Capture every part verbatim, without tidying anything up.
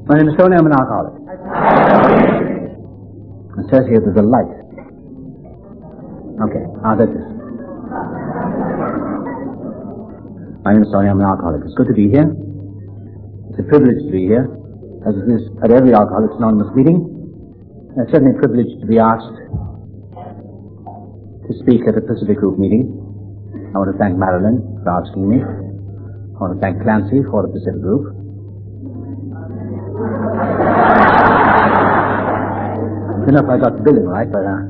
My name is Tony. I'm an alcoholic. It says here there's a light. Okay, how's that this? My name is Tony. I'm an alcoholic. It's good to be here. It's a privilege to be here, as it is at every Alcoholics Anonymous meeting. It's certainly a privilege to be asked to speak at a Pacific Group meeting. I want to thank Marilyn for asking me. I want to thank Clancy for the Pacific Group. I don't know if I got the billing right, but uh...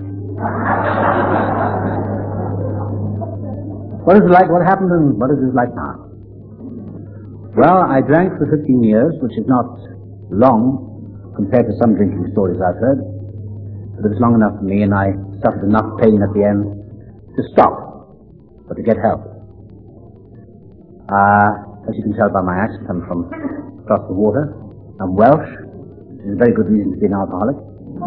what is it like? What happened and what is it like now? Well, I drank for fifteen years, which is not long compared to some drinking stories I've heard. But it was long enough for me, and I suffered enough pain at the end to stop, but to get help. Uh, as you can tell by my accent, I'm from across the water. I'm Welsh, which is a very good reason to be an alcoholic.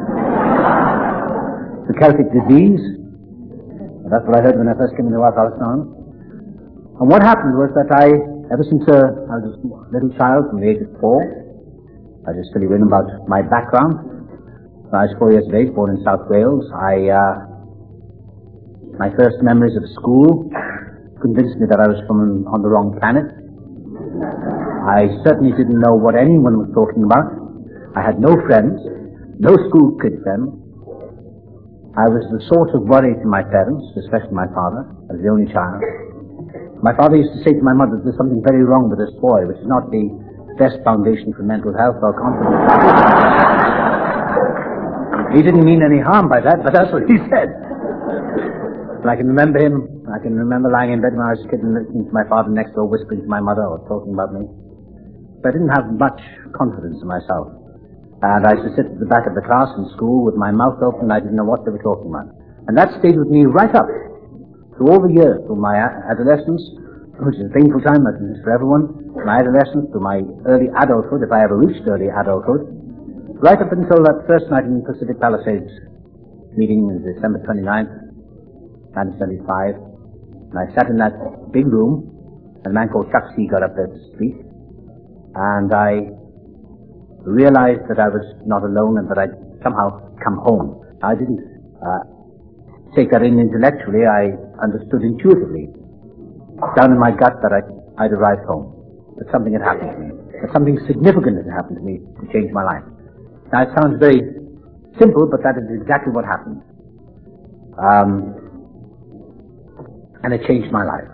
The Celtic disease, that's what I heard when I first came into Alcoholics Anonymous. And what happened was that I, ever since uh, I was a little child, from the age of four, I just tell you in about my background. When I was four years of age, born in South Wales, I, uh, my first memories of school convinced me that I was from on the wrong planet. I certainly didn't know what anyone was talking about. I had no friends, no school kid friends. I was the source of worry to my parents, especially my father, as the only child. My father used to say to my mother, there's something very wrong with this boy, which is not the best foundation for mental health or confidence. He didn't mean any harm by that, but that's what he said. And I can remember him, I can remember lying in bed when I was a kid and listening to my father next door whispering to my mother or talking about me. But I didn't have much confidence in myself. And I used to sit at the back of the class in school with my mouth open and I didn't know what they were talking about. And that stayed with me right up through all the years, through my adolescence, which is a painful time, that is for everyone, my adolescence, to my early adulthood, if I ever reached early adulthood, right up until that first night in Pacific Palisades meeting on December twenty-ninth, nineteen seventy-five. And I sat in that big room, and a man called Chuck C. got up there to speak. And I realized that I was not alone and that I'd somehow come home. I didn't uh, take that in intellectually. I understood intuitively, down in my gut, that I'd, I'd arrived home. That something had happened to me. That something significant had happened to me to change my life. Now, it sounds very simple, but that is exactly what happened. Um, and it changed my life.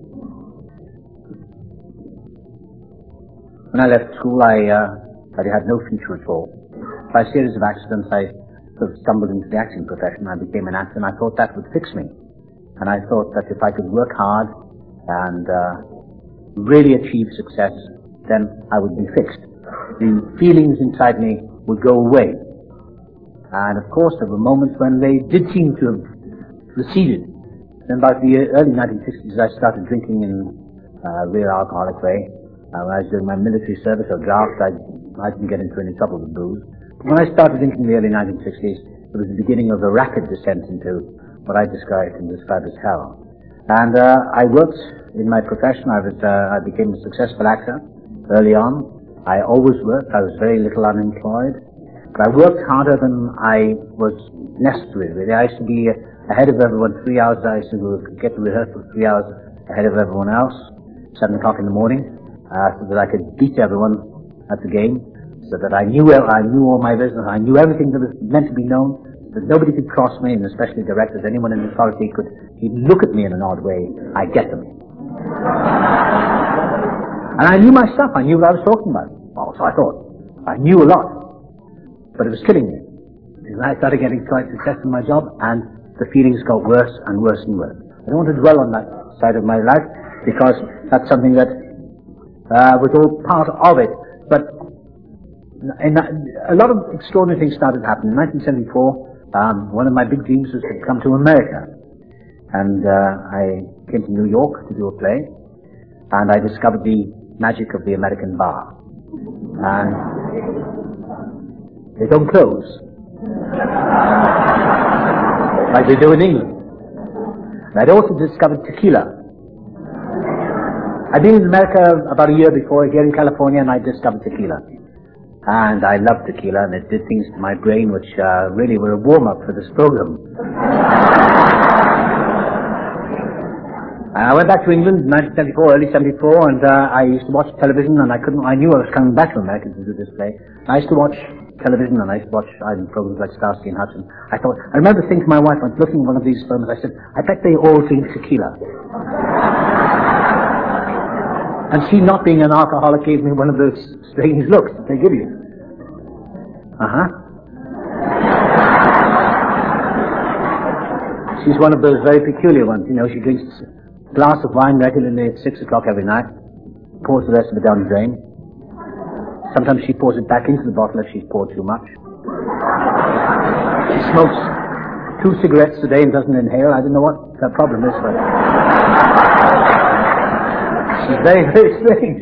When I left school, I, uh, I had no future at all. By a series of accidents, I sort of stumbled into the acting profession. I became an actor, and I thought that would fix me. And I thought that if I could work hard and uh, really achieve success, then I would be fixed. The feelings inside me would go away. And of course, there were moments when they did seem to have receded. Then about the early nineteen sixties, I started drinking in a real alcoholic way. Uh, when I was doing my military service or draft, I, I didn't get into any trouble with booze. When I started drinking in the early nineteen sixties, it was the beginning of a rapid descent into what I described and described as hell. And uh, I worked in my profession. I was uh, I became a successful actor early on. I always worked. I was very little unemployed. But I worked harder than I was necessary, really. I used to be ahead of everyone three hours. I used to get to rehearsal three hours ahead of everyone else, seven o'clock in the morning, uh, so that I could beat everyone at the game, so that I knew I knew all my business. I knew everything that was meant to be known, that nobody could cross me, and especially directors, anyone in authority could even look at me in an odd way. I get them. And I knew my stuff. I knew what I was talking about. Oh, so I thought. I knew a lot. But it was killing me. Because I started getting quite successful in my job, and the feelings got worse and worse and worse. I don't want to dwell on that side of my life, because that's something that uh, was all part of it. But in that, a lot of extraordinary things started happening. In nineteen seventy-four, um, one of my big dreams was to come to America. And uh, I came to New York to do a play, and I discovered the magic of the American bar. And they don't close like they do in England. And I'd also discovered tequila. I'd been in America about a year before, here in California, and I discovered tequila. And I loved tequila, and it did things to my brain which uh, really were a warm-up for this program. I went back to England in nineteen seventy-four, early seventy-four, and uh, I used to watch television, and I couldn't, I knew I was coming back to America to do this play. I used to watch television, and I used to watch uh, programs like Starsky and Hutch. I thought, I remember saying to my wife, I was looking at one of these films, I said, I bet they all drink tequila. And she, not being an alcoholic, gave me one of those strange looks that they give you. Uh-huh. She's one of those very peculiar ones, you know, she drinks a glass of wine regularly at six o'clock every night, pours the rest of it down the drain. Sometimes she pours it back into the bottle if she's poured too much. She smokes two cigarettes a day and doesn't inhale. I don't know what her problem is, but she's very, very strange.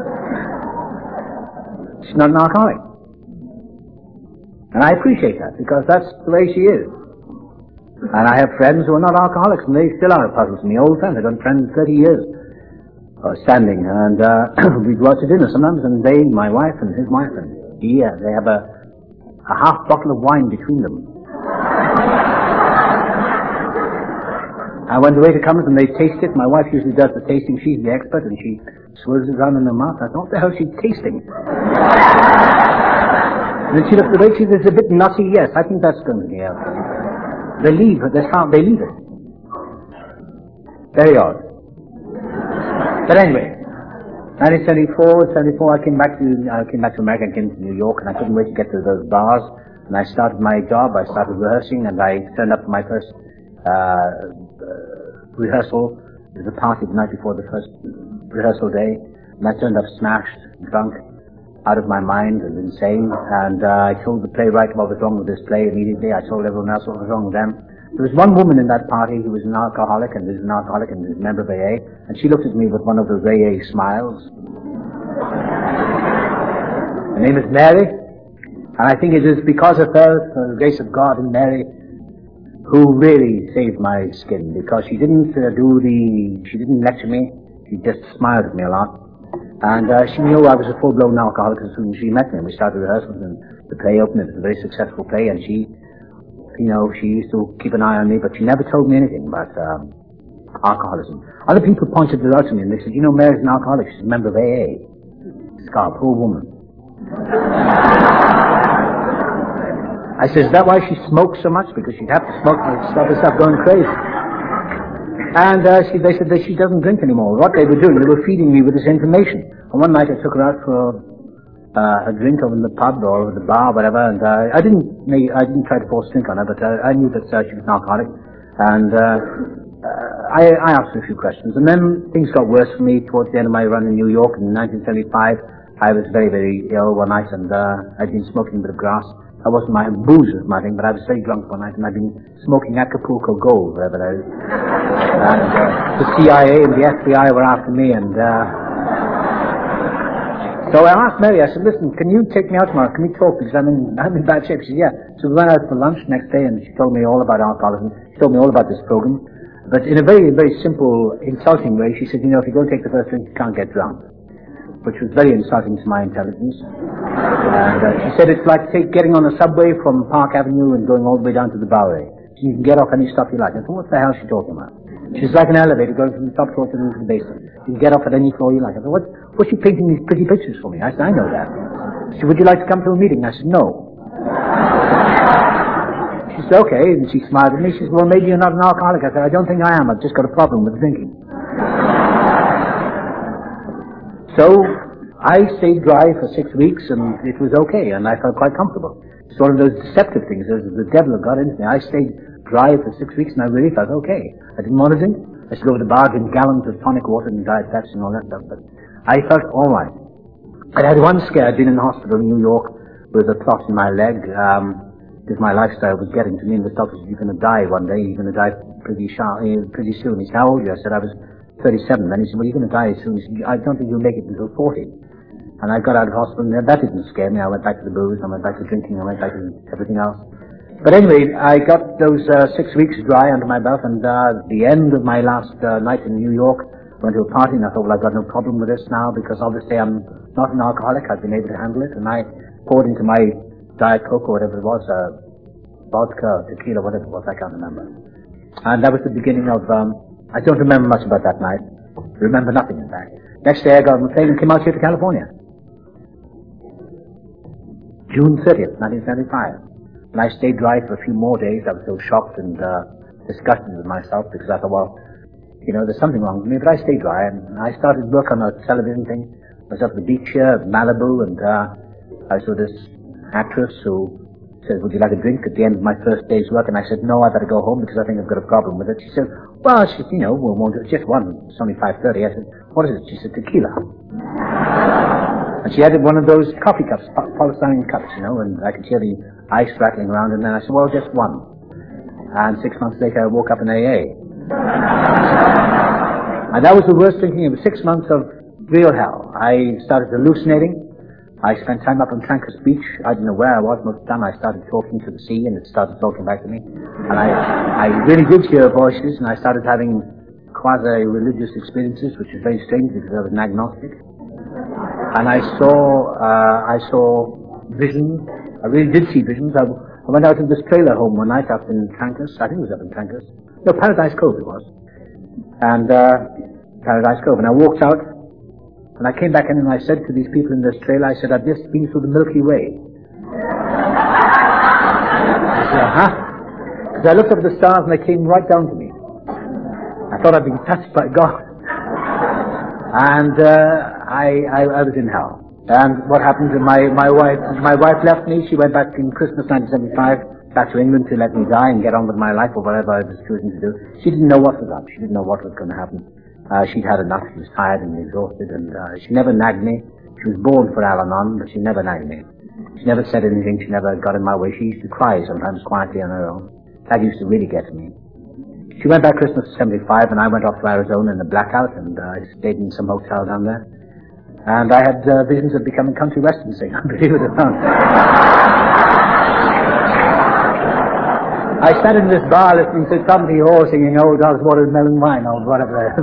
She's not an alcoholic. And I appreciate that, because that's the way she is. And I have friends who are not alcoholics, and they still are a puzzle to me. Old friends, I've done friends thirty years. Uh, standing, and uh, we go out to dinner sometimes, and they, my wife and his wife, and he, uh, they have a, a half bottle of wine between them. And when the waiter comes and they taste it, my wife usually does the tasting, she's the expert, and she swirls it around in her mouth. I thought, what the hell is she tasting? And then she looks at the waiter, she says, it's a bit nutty. Yes, I think that's going to be out. They leave it, they they leave it. Very odd. But anyway, nineteen seventy-four, seventy-four, I came back to, I came back to America, I came to New York, and I couldn't wait to get to those bars. And I started my job, I started rehearsing, and I turned up for my first, uh, uh rehearsal. It was a party the night before the first rehearsal day. And I turned up smashed, drunk, out of my mind, and insane. And, uh, I told the playwright what was wrong with this play immediately. I told everyone else what was wrong with them. There was one woman in that party who was an alcoholic, and is an alcoholic, and is a member of A A, and she looked at me with one of those A A smiles. Her name is Mary, and I think it is because of her, for the grace of God and Mary, who really saved my skin, because she didn't uh, do the, she didn't lecture me, she just smiled at me a lot, and uh, she knew I was a full-blown alcoholic as soon as she met me. We started rehearsals, and the play opened. It was a very successful play, and she, you know, she used to keep an eye on me, but she never told me anything about um, alcoholism. Other people pointed it out to me, and they said, you know, Mary's an alcoholic. She's a member of A A. Scar, poor woman. I said, is that why she smokes so much? Because she'd have to smoke to stop herself going crazy. And uh, she, they said that she doesn't drink anymore. What they were doing, they were feeding me with this information. And one night I took her out for Uh, a drink over in the pub or over the bar, whatever, and uh, I didn't make, I didn't try to force a drink on her, but uh, I knew that uh, she was an alcoholic, and uh, uh, I, I asked her a few questions, and then things got worse for me towards the end of my run in New York in nineteen seventy-five. I was very, very ill one night, and uh, I'd been smoking a bit of grass. I wasn't my booze was my thing, but I was very drunk one night, and I'd been smoking Acapulco Gold, whatever that is. And uh, the C I A and the F B I were after me, and uh, so I asked Mary, I said, listen, can you take me out tomorrow? Can we talk? Because I'm in, I'm in bad shape. She said, yeah. So we went out for lunch next day, and she told me all about alcoholism. She told me all about this program. But in a very, very simple, insulting way, she said, you know, if you don't take the first drink, you can't get drunk. Which was very insulting to my intelligence. And uh, she said, it's like take, getting on a subway from Park Avenue and going all the way down to the Bowery. So you can get off any stop you like. I thought, what the hell is she talking about? She's like an elevator going from the top floor to the basement. You can get off at any floor you like. I thought, what, what's she painting these pretty pictures for me? I said, I know that. She said, would you like to come to a meeting? I said, no. She said, okay, and she smiled at me. She said, well, maybe you're not an alcoholic. I said, I don't think I am. I've just got a problem with drinking. So, I stayed dry for six weeks, and it was okay, and I felt quite comfortable. It's one of those deceptive things. The devil got into me. I stayed dry for six weeks, and I really felt okay. I didn't want to drink. I should go to the bar, drink gallons of tonic water and diet Pepsi and all that stuff, but I felt all right. I had one scare. I'd been in the hospital in New York with a clot in my leg, um, because my lifestyle was getting to me, and the doctor said, you're going to die one day, you're going to die pretty sharp, pretty soon. He said, how old are you? I said, I was thirty-seven. Then he said, well, you're going to die soon. He said, I don't think you'll make it until forty. And I got out of hospital, and that didn't scare me. I went back to the booze, I went back to drinking, I went back to everything else. But anyway, I got those uh, six weeks dry under my belt, and uh, the end of my last uh, night in New York, went to a party, and I thought, well, I've got no problem with this now, because obviously I'm not an alcoholic. I've been able to handle it, and I poured into my Diet Coke or whatever it was, uh, vodka, tequila, whatever it was, I can't remember. And that was the beginning of, um, I don't remember much about that night. I remember nothing, in fact. Next day I got on the plane and came out here to California. June thirtieth, nineteen seventy-five. And I stayed dry for a few more days. I was so shocked and uh, disgusted with myself because I thought, well, you know, there's something wrong with me. But I stayed dry and I started work on a television thing. I was up at the beach here, Malibu, and uh, I saw this actress who said, would you like a drink at the end of my first day's work? And I said, no, I better go home because I think I've got a problem with it. She said, well, she, you know, we'll, we'll, just one. It's only five thirty. I said, what is it? She said, tequila. And she had one of those coffee cups, polystyrene cups, you know, and I could hear the ice rattling around. And then I said, well, just one. And six months later, I woke up in A A. And that was the worst thinking. It was six months of real hell. I started hallucinating. I spent time up on Trancas Beach. I didn't know where I was most of the time. I started talking to the sea, and it started talking back to me. And I, I really did hear voices, and I started having quasi-religious experiences, which was very strange because I was an agnostic. And I saw, uh, I saw visions. I really did see visions. I, I went out to this trailer home one night up in Trancas. I think it was up in Trancas. No, Paradise Cove it was. And, uh, Paradise Cove. And I walked out. And I came back in and I said to these people in this trailer, I said, I've just been through the Milky Way. I said, huh? Because I looked up at the stars and they came right down to me. I thought I'd been touched by God. And uh, I, I I was in hell. And what happened to my, my wife, my wife left me. She went back in Christmas nineteen seventy-five, back to England to let me die and get on with my life or whatever I was choosing to do. She didn't know what was up. She didn't know what was going to happen. Uh, she'd had enough. She was tired and exhausted, and uh, she never nagged me. She was born for Al-Anon, but she never nagged me. She never said anything. She never got in my way. She used to cry sometimes quietly on her own. That used to really get to me. She went back Christmas seventy-five, and I went off to Arizona in a blackout, and uh, I stayed in some hotel down there. And I had uh, visions of becoming country western singer, believe it or not. I sat in this bar listening to somebody all singing Old Dogs Watermelon Wine or whatever.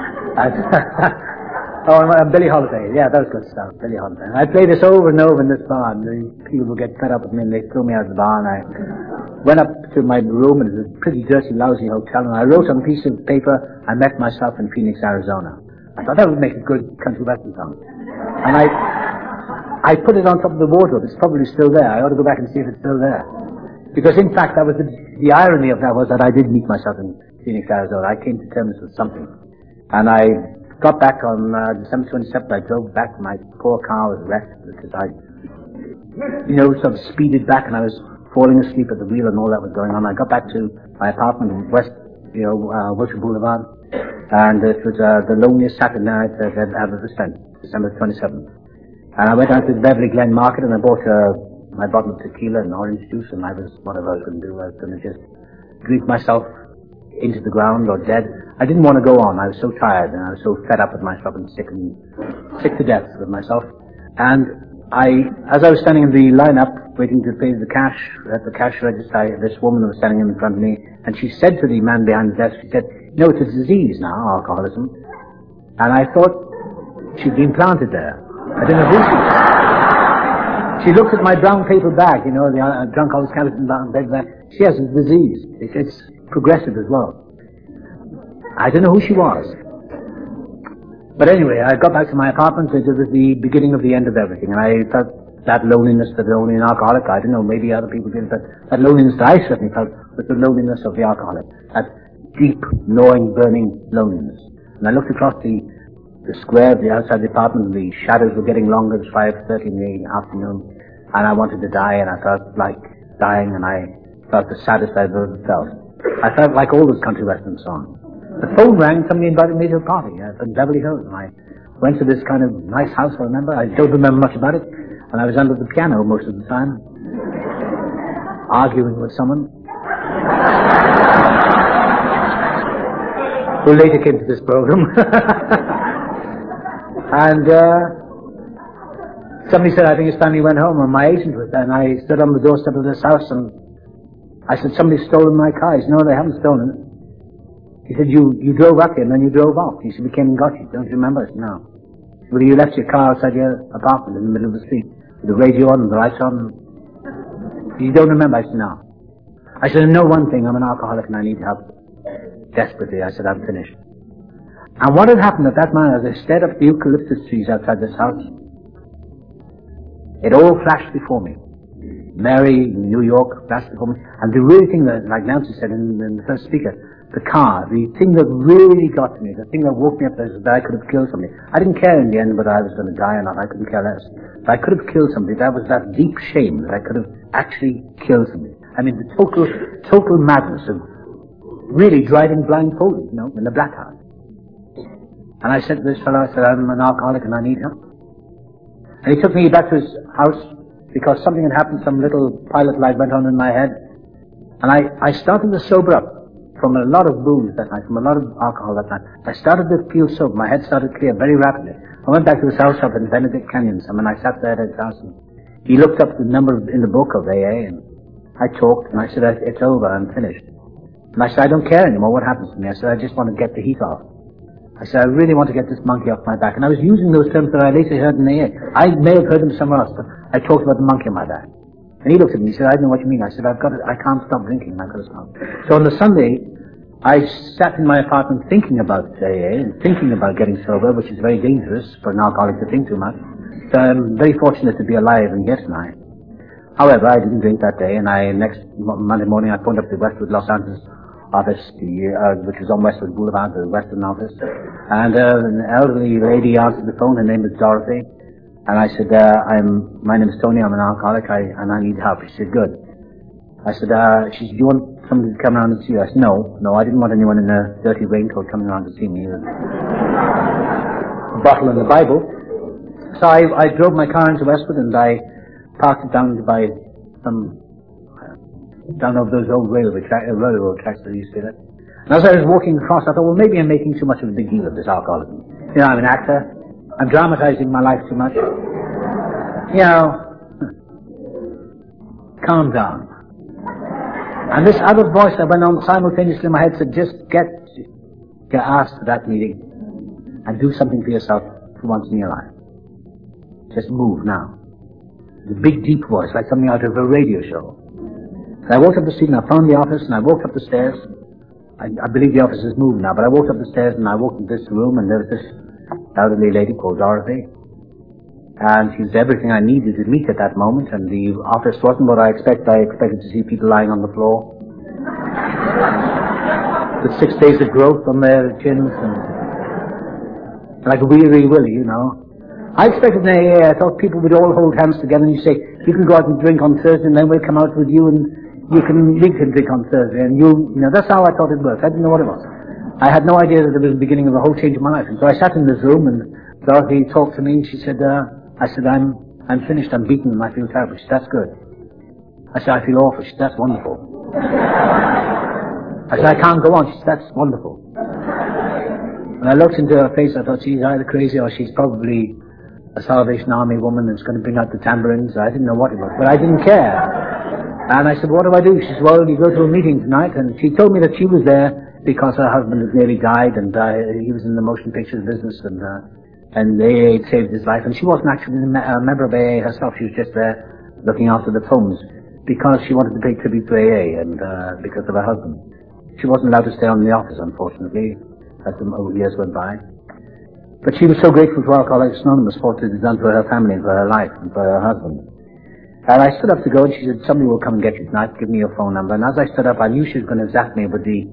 oh, and Billie Holiday. Yeah, that was good stuff, Billie Holiday. And I played this over and over in this bar, and the people would get fed up with me, and they threw me out of the bar, and I went up to my room, and it was a pretty dirty, lousy hotel, and I wrote on a piece of paper, I met myself in Phoenix, Arizona. I thought that would make a good country western song. And I I put it on top of the wardrobe. It's probably still there. I ought to go back and see if it's still there. Because, in fact, that was the, the irony of that was that I did meet myself in Phoenix, Arizona. I came to terms with something. And I got back on uh, December twenty-seventh. I drove back. My poor car was wrecked because I, you know, sort of speeded back, and I was falling asleep at the wheel and all that was going on. I got back to my apartment in West, you know, uh, Wilshire Boulevard. And it was uh, the loneliest Saturday night that I've ever spent, December twenty-seventh. And I went out to the Beverly Glen Market, and I bought a my bottle of tequila and orange juice, and I was, whatever I was going to do, I was going to just drink myself into the ground or dead. I didn't want to go on. I was so tired, and I was so fed up with myself and sick and sick to death with myself. And I, as I was standing in the lineup, waiting to pay the cash at the cash register, I, this woman was standing in front of me, and she said to the man behind the desk, she said, no, it's a disease now, alcoholism. And I thought she'd been planted there. I didn't know who she was. She looked at my brown paper bag, you know, the uh, drunk always skeleton brown paper bag. She has a disease. It, it's progressive as well. I don't know who she was. But anyway, I got back to my apartment. It was the beginning of the end of everything. And I felt that loneliness that only an alcoholic, I don't know, maybe other people did, but that loneliness that I certainly felt was the loneliness of the alcoholic. That deep, gnawing, burning loneliness. And I looked across the the square of the outside the apartment, and the shadows were getting longer. It was five thirty in the afternoon, and I wanted to die, and I felt like dying, and I felt the saddest I've ever felt. I felt like all those country western songs. The phone rang, somebody invited me to a party uh, in Beverly Hills, and I went to this kind of nice house, I remember. I don't remember much about it, and I was under the piano most of the time, arguing with someone who later came to this program. And uh, somebody said, I think his family went home, and my agent was there, and I stood on the doorstep of this house, and I said, somebody's stolen my car. He said, no, they haven't stolen it. He said, you, you drove up here, and then you drove off. He said, we came and got you. Don't you remember? I said, no. Well, you left your car outside your apartment in the middle of the street. with the radio on and the lights on. You don't remember? I said, no. I said, I know one thing, I'm an alcoholic and I need help. Desperately, I said, I'm finished. And what had happened at that moment, as I stared up at the eucalyptus trees outside this house, it all flashed before me. Mary, New York, flashed before me. And the really thing that, like Nancy said in, in the first speaker, the car, the thing that really got to me, the thing that woke me up is that I could have killed somebody. I didn't care in the end whether I was going to die or not. I couldn't care less. But I could have killed somebody. That was that deep shame that I could have actually killed somebody. I mean, the total, total madness of really driving blindfolded, you know, in the black house. And I said to this fellow, I said, I'm an alcoholic and I need help. And he took me back to his house because something had happened, some little pilot light went on in my head. And I, I started to sober up from a lot of booze that night, from a lot of alcohol that night. I started to feel sober. My head started to clear very rapidly. I went back to his house up in Benedict Canyon. I mean, I sat there at his house and he looked up the number in the book of A A and I talked and I said, it's over, I'm finished. And I said, I don't care anymore what happens to me. I said, I just want to get the heat off. I said, I really want to get this monkey off my back. And I was using those terms that I later heard in A A. I may have heard them somewhere else, but I talked about the monkey on my back. And he looked at me, he said, I don't know what you mean. I said, I've got to, I can't stop drinking, I've got to stop. So on the Sunday, I sat in my apartment thinking about A A and thinking about getting sober, which is very dangerous for an alcoholic to think too much. So I'm very fortunate to be alive and here tonight. However, I didn't drink that day, and I, next Monday morning, I phoned up the Westwood Los Angeles office, the, uh, which was on Westwood Boulevard, the Western office, and uh, an elderly lady answered the phone. Her name was Dorothy, and I said, uh, "I'm my name is Tony. I'm an alcoholic, I, and I need help." She said, "Good." I said, uh, "She said, do you want somebody to come around and see you?" I said, "No, no, I didn't want anyone in a dirty raincoat coming around to see me." A bottle and the Bible. So I, I drove my car into Westwood, and I parked it down by some. down over those old railway track, uh, railroad tracks that used to be there. And as I was walking across, I thought, well, maybe I'm making too much of a big deal of this alcoholism. You know, I'm an actor. I'm dramatizing my life too much. You know, calm down. And this other voice that went on simultaneously in my head said, just get, get asked for that meeting and do something for yourself for once in your life. Just move now. The big, deep voice, like something out of a radio show. And I walked up the street and I found the office and I walked up the stairs. I, I believe the office has moved now, but I walked up the stairs and I walked into this room and there was this elderly lady called Dorothy. And she was everything I needed to meet at that moment, and the office wasn't what I expected. I expected to see people lying on the floor with six days of growth on their chins and like a weary willy, you know. I expected in A A, I thought people would all hold hands together and you say, you can go out and drink on Thursday and then we'll come out with you and you can, we can drink on Thursday, and you, you know, that's how I thought it worked. I didn't know what it was. I had no idea that it was the beginning of a whole change of my life. And so I sat in this room, and Dorothy talked to me, and she said, uh, I said, I'm, I'm finished, I'm beaten, and I feel terrible. She said, that's good. I said, I feel awful. She said, that's wonderful. I said, I can't go on. She said, that's wonderful. When I looked into her face, I thought, she's either crazy or she's probably a Salvation Army woman that's going to bring out the tambourines. I didn't know what it was, but I didn't care. And I said, what do I do? She said, well, you go to a meeting tonight. And she told me that she was there because her husband had nearly died, and uh, he was in the motion pictures business, and uh, and A A had saved his life. And she wasn't actually a member of A A herself. She was just there looking after the phones because she wanted to pay tribute to A A and uh, because of her husband. She wasn't allowed to stay on in the office, unfortunately, as the years went by. But she was so grateful to Alcoholics Anonymous for what it had done for her family and for her life and for her husband. And I stood up to go, and she said, somebody will come and get you tonight, give me your phone number. And as I stood up, I knew she was going to zap me with the,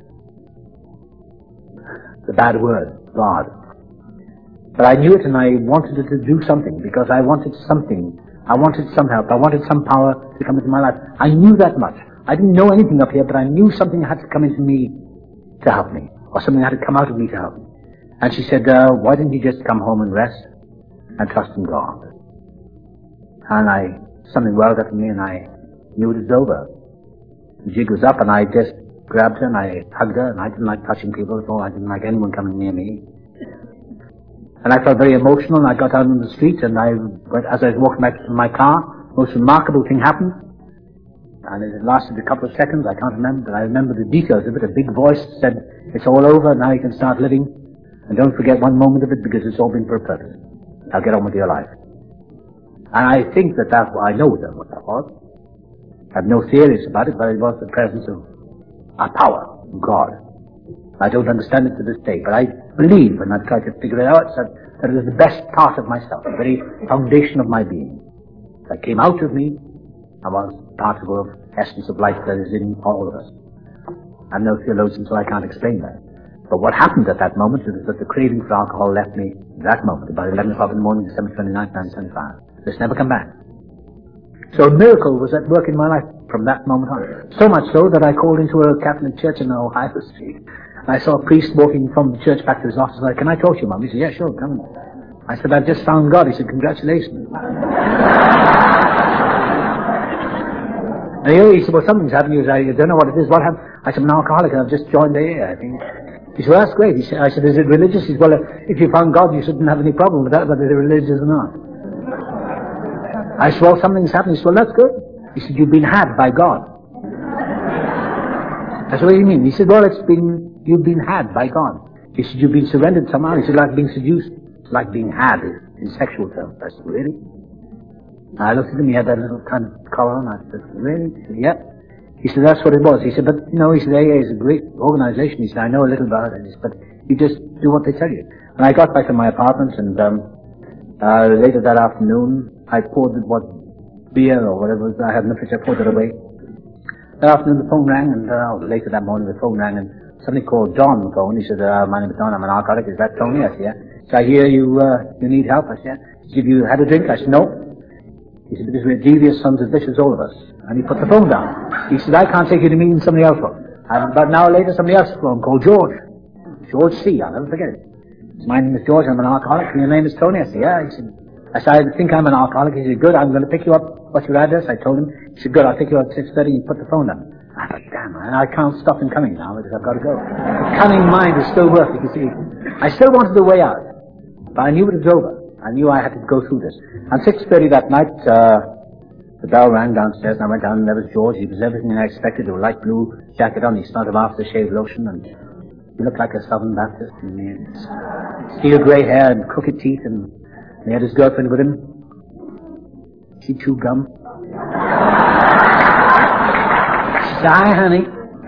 the bad word, God. But I knew it, and I wanted her to do something, because I wanted something. I wanted some help. I wanted some power to come into my life. I knew that much. I didn't know anything up here, but I knew something had to come into me to help me, or something had to come out of me to help me. And she said, uh, why didn't you just come home and rest and trust in God? And I, something welled up in me, and I knew it was over. The jig was up, and I just grabbed her, and I hugged her, and I didn't like touching people at all. I didn't like anyone coming near me. And I felt very emotional, and I got out on the street, and I, as I was walking back to my car, most remarkable thing happened. And it lasted a couple of seconds, I can't remember, but I remember the details of it. A big voice said, it's all over, now you can start living. And don't forget one moment of it, because it's all been for a purpose. Now get on with your life. And I think that that, I know that what that was. I have no theories about it, but it was the presence of a power, God. I don't understand it to this day, but I believe, and I've tried to figure it out, that, that it is the best part of myself, the very foundation of my being. That came out of me and was part of the essence of life that is in all of us. I'm no theologian, so I can't explain that. But what happened at that moment is that the craving for alcohol left me at that moment, about eleven o'clock in the morning, December twenty-ninth, nineteen seventy-five. It's never come back. So a miracle was at work in my life from that moment on. So much so that I called into a Catholic church in Ohio Street. I saw a priest walking from the church back to his office. I said, "Can I talk to you, Mum?" He said, "Yeah, sure, come." I said, "I've just found God." He said, "Congratulations." And he said, "Well, something's happened." He said, "I don't know what it is. What happened?" I said, "I'm an alcoholic and I've just joined the A A, I think." He said, "Well, that's great." He said, I said, "Is it religious?" He said, "Well, if you found God, you shouldn't have any problem with that, whether they're religious or not." I said, "Well, something's happened." He said, "Well, that's good." He said, "You've been had by God." I said, "What do you mean?" He said, "Well, it's been, you've been had by God." He said, "You've been surrendered somehow." He said, "Like being seduced, like being had in sexual terms." I said, "Really?" I looked at him, he had that little kind of collar on. I said, "Really?" He said, "Yeah." He said, "That's what it was." He said, "But, you know," he said, "A A is a great organization." He said, "I know a little about it." He said, "But you just do what they tell you." And I got back to my apartment, and um, uh, later that afternoon, I poured what beer or whatever I had in the fridge, I poured it away. That afternoon the phone rang, and uh, later that morning the phone rang, and somebody called John on the phone. He said, uh, "My name is Don, I'm an alcoholic. Is that Tony?" I said, "Yeah." "So I hear you, uh, you need help." I said, "Yeah." He said, "Have you had a drink?" I said, "No." He said, "Because we're devious sons of bitches, all of us." And he put the phone down. He said, "I can't take you to me," and somebody else phoned. And about an hour later, somebody else phoned, called George. George C. I'll never forget it. He said, "My name is George, I'm an alcoholic, and your name is Tony." I said, "Yeah." He said, I said, "I think I'm an alcoholic." He said, "Good, I'm going to pick you up. What's your address?" I told him. He said, "Good, I'll pick you up at six thirty, and he put the phone down." I thought, damn, man, I can't stop him coming now because I've got to go. The cunning mind is still working, you see. I still wanted the way out, but I knew it was over. I knew I had to go through this. At six thirty that night, uh, the bell rang downstairs, and I went down, and there was George. He was everything I expected. A light blue jacket on. He smelled of aftershave lotion, and he looked like a Southern Baptist. And he had steel grey hair and crooked teeth, and he had his girlfriend with him. She chewed gum. She said, "Hi, honey."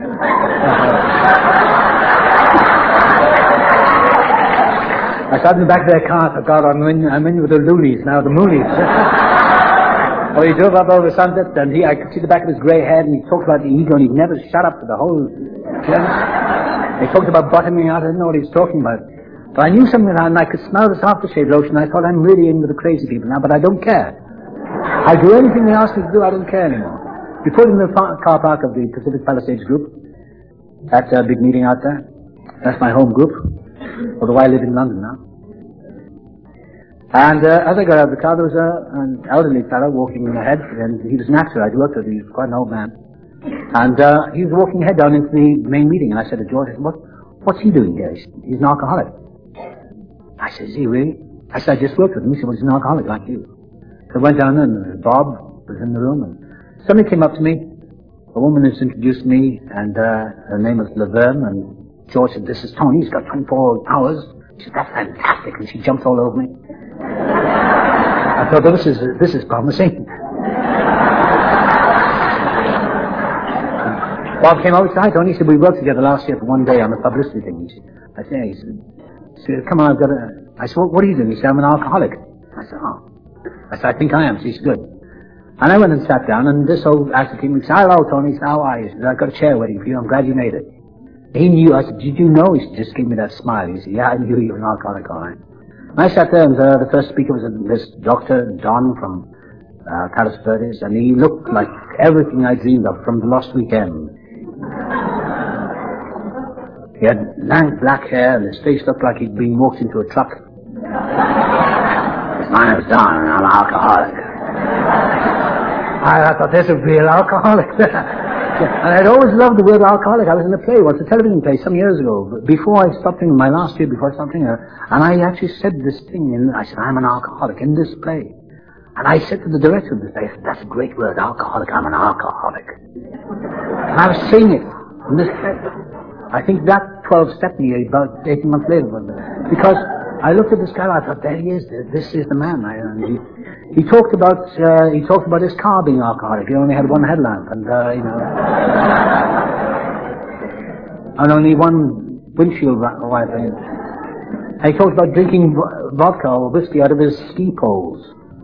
I sat in the back of their car. I thought, I'm in, I'm in with the loonies now, the moonies. Well, he drove up over Sunset, and he, I could see the back of his grey head, and he talked about the ego, and he never shut up for the whole... He talked about bottoming out. I didn't know what he was talking about. But I knew something, and I could smell this aftershave lotion. I thought, I'm really in with the crazy people now, but I don't care. I do anything they ask me to do, I don't care anymore. We pulled in the car park of the Pacific Palisades group. That's a big meeting out there. That's my home group, although I live in London now. And uh, as I got out of the car, there was a, an elderly fellow walking ahead, and he was an actor I'd worked with. He was quite an old man. And uh, he was walking ahead down into the main meeting, and I said to George, I said, what, what's he doing here? He said, "He's an alcoholic." I said, "Is he really?" I said, "I just worked with him." He said, "Well, he's an alcoholic like you." So I went down there, and Bob was in the room, and somebody came up to me. A woman has introduced me, and uh, her name was Laverne, and George said, "This is Tony, he's got twenty-four hours. She said, "That's fantastic," and she jumped all over me. I thought, well, this is, this is promising. Bob came over and said, "Hi, Tony." He said, "We worked together last year for one day on a publicity thing." He said, I said, he said, he said, "Come on, I've got a..." I said, "What, what are you doing?" He said, "I'm an alcoholic." I said, "Oh." I said, "I think I am." She said, "Good." And I went and sat down, and this old actor came and said, "Hello, Tony." He said, "How are you?" He said, "I've got a chair waiting for you. I'm glad you made it." He knew. I said, "Did you know?" He said, just gave me that smile. He said, "Yeah, I knew you were an alcoholic, all right." And I sat there, and uh, the first speaker was uh, this Doctor Don from uh, Palos Verdes, and he looked like everything I dreamed of from The Lost Weekend. He had lank black hair, and his face looked like he'd been walked into a truck. "My name's Don, and I'm an alcoholic." I, I thought, there's a real alcoholic there. And I'd always loved the word alcoholic. I was in a play once, a television play, some years ago, before I stopped drinking, my last year before I stopped drinking, and I actually said this thing, and I said, "I'm an alcoholic," in this play. And I said to the director of the play, "That's a great word, alcoholic, I'm an alcoholic." And I was saying it in this play. I think that twelve-step me about eighteen months later, because I looked at this guy, I thought, there he is, this is the man. I, and he, He talked about uh, he talked about his car being alcoholic. He only had one headlamp, and uh, you know, and only one windshield wiper. And he talked about drinking vodka or whiskey out of his ski poles.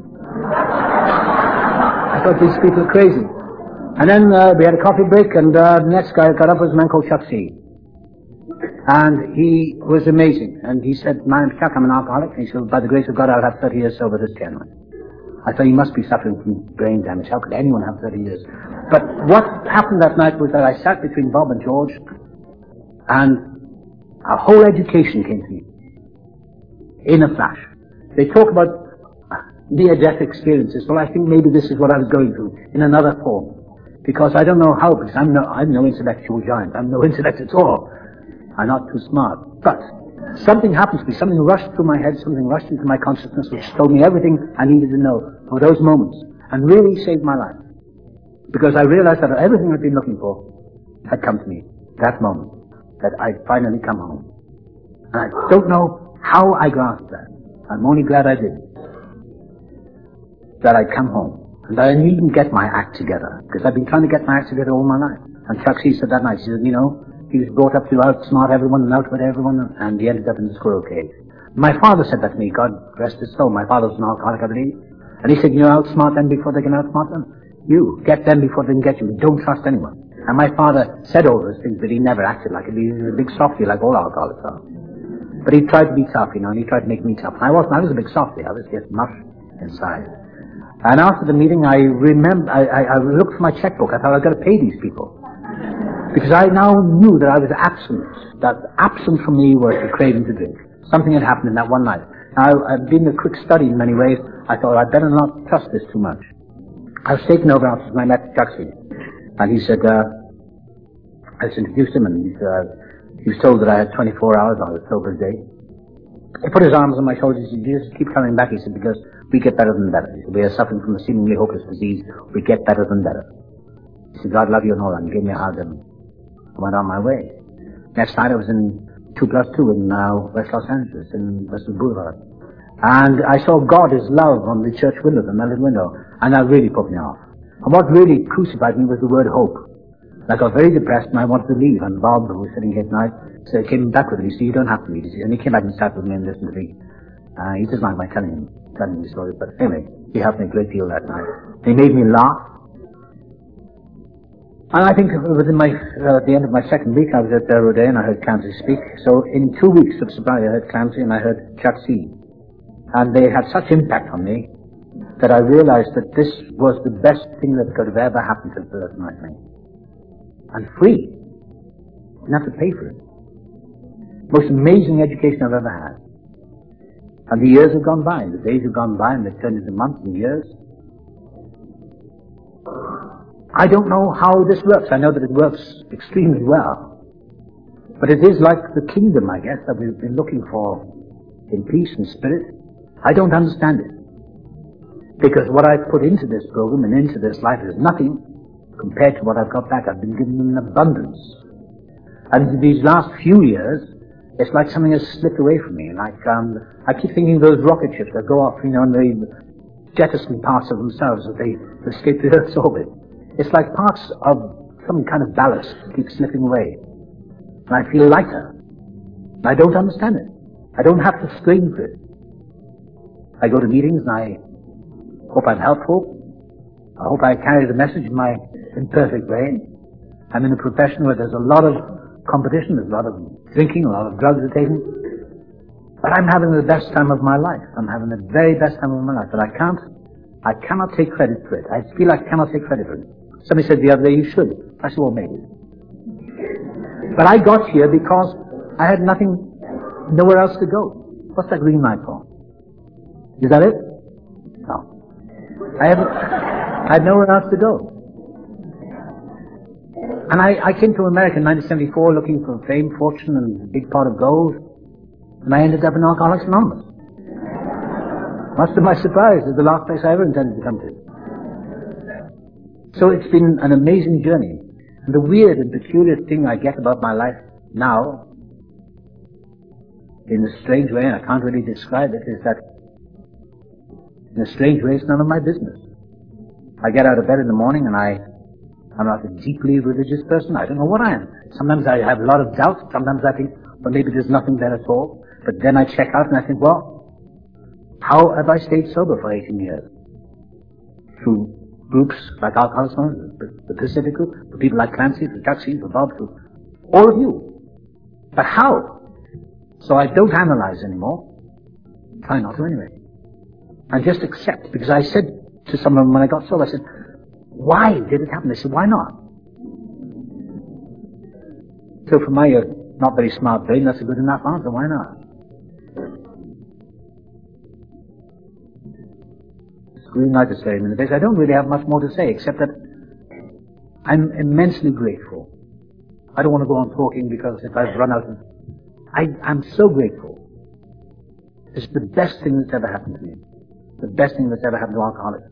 I thought these people were crazy. And then uh, we had a coffee break, and uh, the next guy got up was a man called Chuck C. And he was amazing. And he said, "My name's Chuck, I'm an alcoholic." And he said, "By the grace of God, I'll have thirty years sober this January." I thought, he must be suffering from brain damage. How could anyone have thirty years? But what happened that night was that I sat between Bob and George, and a whole education came to me in a flash. They talk about near-death experiences. Well, I think maybe this is what I was going through in another form. Because I don't know how, because I'm no, I'm no intellectual giant. I'm no intellect at all. I'm not too smart. But something happened to me. Something rushed through my head. Something rushed into my consciousness, which told me everything I needed to know for those moments, and really saved my life. Because I realized that everything I'd been looking for had come to me that moment, that I'd finally come home. And I don't know how I grasped that. I'm only glad I did. That I'd come home. And I needn't get my act together, because I've been trying to get my act together all my life. And Chuck C said that night, he said, you know, he was brought up to outsmart everyone and outwit everyone, and he ended up in the squirrel cage. My father said that to me, God rest his soul. My father was an alcoholic, I believe. And he said, you know, outsmart them before they can outsmart them. You, get them before they can get you. Don't trust anyone. And my father said all those things, but he never acted like it. He was a big softy, like all alcoholics are. But he tried to be tough, you know, and he tried to make me tough. And I wasn't. I was a big softy. I was just mush inside. And after the meeting, I remember, I, I, I looked for my checkbook. I thought, I've got to pay these people. Because I now knew that I was absent. That absent from me was the craving to drink. Something had happened in that one night. Now, I've been a quick study in many ways. I thought, I'd better not trust this too much. I was taken over after I met Chuck C. And he said, uh, I just introduced him, and uh, he was told that I had twenty-four hours on a sober day. He put his arms on my shoulders. He said, "You just keep coming back." He said, "Because we get better than better. He said, we are suffering from a seemingly hopeless disease. We get better than better." He said, "God love you and all that," and gave me a hug, and I went on my way. Next night I was in two plus two in uh, West Los Angeles, in Western Boulevard. And I saw God is love on the church window, the melted window, and that really put me off. And what really crucified me was the word hope. And I got very depressed, and I wanted to leave. And Bob, who was sitting here tonight, so he came back with me. He said, "You don't have to leave." And he came back and sat with me and listened to me. Uh, he doesn't like my telling him, telling him the story, but anyway, he helped me a great deal that night. He made me laugh. And I think within my, uh, at the end of my second week, I was at uh, Rodin, and I heard Clancy speak. So in two weeks of sobriety, I heard Clancy and I heard Chuck C. And they had such impact on me that I realized that this was the best thing that could have ever happened to a person like me. And free. Didn't have to pay for it. Most amazing education I've ever had. And the years have gone by, and the days have gone by, and they've turned into months and years. I don't know how this works. I know that it works extremely well. But it is like the kingdom, I guess, that we've been looking for in peace and spirit. I don't understand it. Because what I've put into this program and into this life is nothing compared to what I've got back. I've been given in abundance. And these last few years, it's like something has slipped away from me. Like, um, I keep thinking of those rocket ships that go off, you know, and they jettison parts of themselves as they escape the Earth's orbit. It's like parts of some kind of ballast keep slipping away. And I feel lighter. And I don't understand it. I don't have to strain for it. I go to meetings and I hope I'm helpful. I hope I carry the message in my imperfect way. I'm in a profession where there's a lot of competition, there's a lot of drinking, a lot of drugs are taken. But I'm having the best time of my life. I'm having the very best time of my life. But I can't, I cannot take credit for it. I feel I cannot take credit for it. Somebody said the other day, you should. I said, well, maybe. But I got here because I had nothing, nowhere else to go. What's that green light for? Is that it? No. I haven't, I had nowhere else to go. And I, I came to America in nineteen seventy-four looking for fame, fortune, and a big pot of gold. And I ended up in Alcoholics Anonymous. Much to my surprise, it's the last place I ever intended to come to. So it's been an amazing journey. And the weird and peculiar thing I get about my life now, in a strange way, and I can't really describe it, is that In a strange way, it's none of my business. I get out of bed in the morning and I, I'm not a deeply religious person. I don't know what I am. Sometimes I have a lot of doubt. Sometimes I think, well, maybe there's nothing there at all. But then I check out and I think, well, how have I stayed sober for eighteen years? Through groups like Alcoholics Anonymous, the Pacific Group, for people like Clancy, for Gutsy, for Bob, for all of you. But how? So I don't analyze anymore. Try not to anyway. I just accept, because I said to someone when I got sober, I said, why did it happen? They said, why not? So for my uh, not very smart brain, that's a good enough answer. Why not? It's green light is very minute. I don't really have much more to say, except that I'm immensely grateful. I don't want to go on talking because if I've run out of... I, I'm so grateful. It's the best thing that's ever happened to me. The best thing that's ever happened to alcoholics.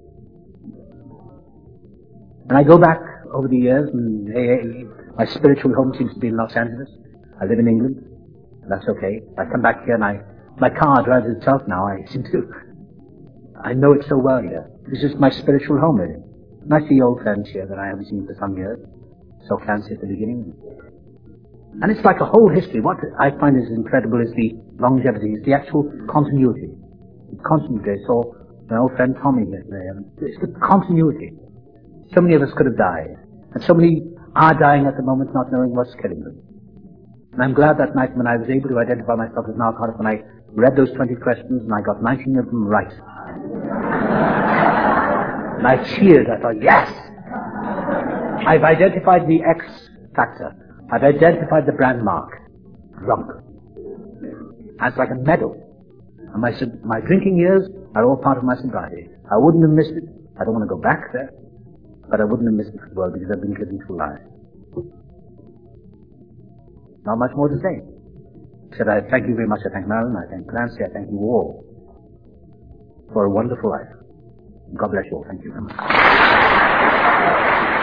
And I go back over the years, and hey, my spiritual home seems to be in Los Angeles. I live in England. That's okay. I come back here and I, my car drives itself now. I seem to, I know it so well here. This is my spiritual home, really. And I see old friends here that I haven't seen for some years. So Clancy at the beginning. And it's like a whole history. What I find is incredible is the longevity, is the actual continuity. The continuity. So my old friend Tommy here today. It's the continuity. So many of us could have died. And so many are dying at the moment not knowing what's killing them. And I'm glad that night when I was able to identify myself as an alcoholic, when I read those twenty questions and I got nineteen of them right. And I cheered. I thought, yes! I've identified the X factor. I've identified the brand mark. Drunk. That's like a medal. And my, my drinking years are all part of my sobriety. I wouldn't have missed it. I don't want to go back there. But I wouldn't have missed it for the world because I've been living two lives. Not much more to say. Except I thank you very much. I thank Marilyn. I thank Clancy. I thank you all for a wonderful life. God bless you all. Thank you very much.